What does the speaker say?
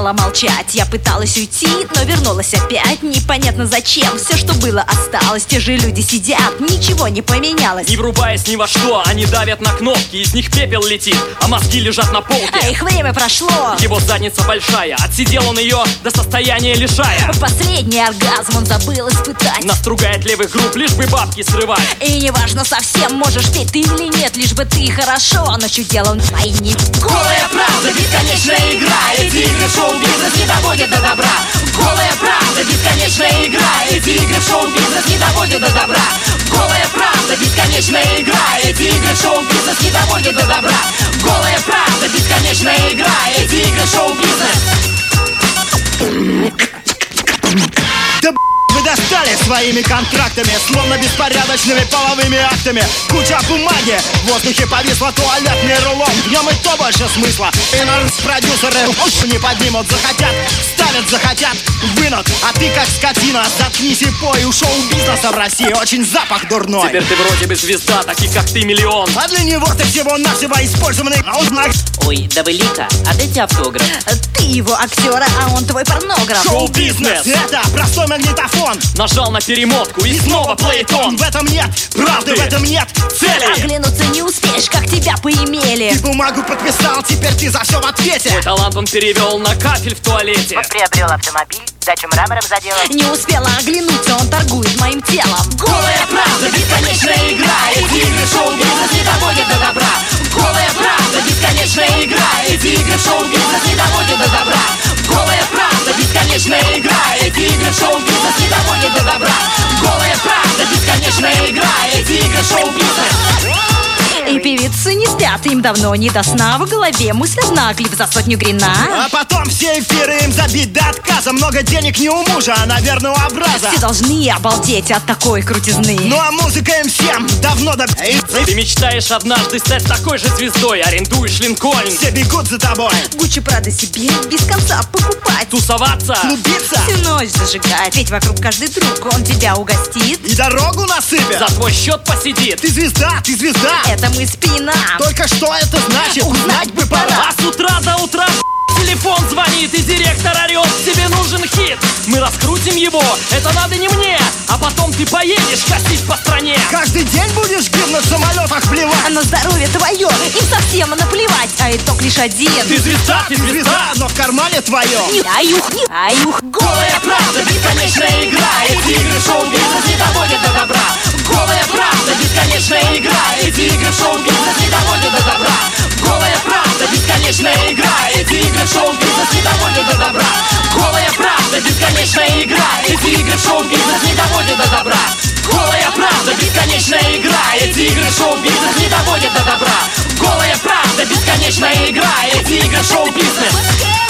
стала молчать. Я пыталась уйти, но вернулась опять. Непонятно зачем, все, что было, осталось. Те же люди сидят, ничего не поменялось. Не врубаясь ни во что, они давят на кнопки. Из них пепел летит, а мозги лежат на полке. А их время прошло. Его задница большая, отсидел он ее до состояния лишая. Последний оргазм он забыл испытать. Настругает левых групп, лишь бы бабки срывать. И неважно совсем, можешь петь ты или нет, лишь бы ты хорошо ночью делал твои не. Голая правда, бесконечная игра. Эти игры в шоу-бизнес не доводят до добра. Голая правда, бесконечная игра. Эти игры в шоу-бизнес не доводят до добра. Голая правда, бесконечная игра. Эти игры в шоу-бизнес не доводят до добра. Голая правда, бесконечная игра. Эти игры в шоу-бизнес. Да вы достали своими контрактами, словно беспорядочными половыми актами. Куча бумаги, в воздухе повисла туалетный рулон. В нем и то больше смысла. И продюсеры не поднимут, захотят, ставят, захотят, вынут. А ты как скотина, заткнись и пой. У шоу-бизнеса в России очень запах дурной. Теперь ты вроде бы звезда, таких как ты миллион. А для него ты всего-навсего использованный знак. Ой, да вы Лика, отдайте автограф. Ты его актера, а он твой порнограф. Шоу-бизнес — это простой магнитофон. Нажал на перемотку и снова плейтон. В этом нет правды, в этом нет цели. Оглянуться не успеешь, как тебя поимели. Ты бумагу подписал, теперь ты за все в ответе. Твой талант он перевел на кафель в туалете. Он приобрел автомобиль, дачу мрамором заделал. Не успела оглянуться, он торгует моим телом. Голая правда, бесконечная игра. Эти игры в шоу-бизнес не доводят до добра. Голая правда, бесконечная игра. Эти игры в шоу-бизнес не доводят до добра. Голая правда, бесконечная игра. Эти игры в шоу-бизнес не доводят до добра. Голая правда, бесконечная игра. Эти игры в шоу-бизнес. И певицы не спят, им давно не до сна. В голове мысль одна, клип за 100 грина. А потом все эфиры им забить до отказа. Много денег не у мужа, а, наверное, у образа. Все должны обалдеть от такой крутизны. Ну а музыка им всем давно до... Ты мечтаешь однажды стать такой же звездой. Арендуешь Линкольн. Все бегут за тобой. Гуччи, Прада себе без конца покупать. Тусоваться. Клубиться. Всю ночь зажигать. Ведь вокруг каждый друг, он тебя угостит. И дорогу насыпет. За твой счет посидит. Ты звезда, ты звезда. Это мы спина. Только что это значит, узнать бы пора. А с утра до утра телефон звонит, и директор орет: тебе нужен хит. Мы раскрутим его, это надо не мне. А потом ты поедешь косить по стране. Каждый день будешь гимн в самолетах плевать. А на здоровье твое им совсем наплевать. А итог лишь один. Ты звезда, ты звезда. Но в кармане твоем. Не аюх, не аюх. Голая правда, бесконечная игра. Эти игры в шоу-бизнес не доводят до добра. Голая правда, бесконечная игра. Эти игры в шоу-бизнес не доводят до добра. Голая правда, бесконечная игра. Эти игры в шоу-бизнес не доводят до добра. Голая правда, бесконечная игра. Эти игры в шоу-бизнес не доводят до добра. Голая правда, бесконечная игра. Эти игры в шоу-бизнес не доводят до добра. Голая правда, бесконечная игра. Эти игры в шоу-бизнес.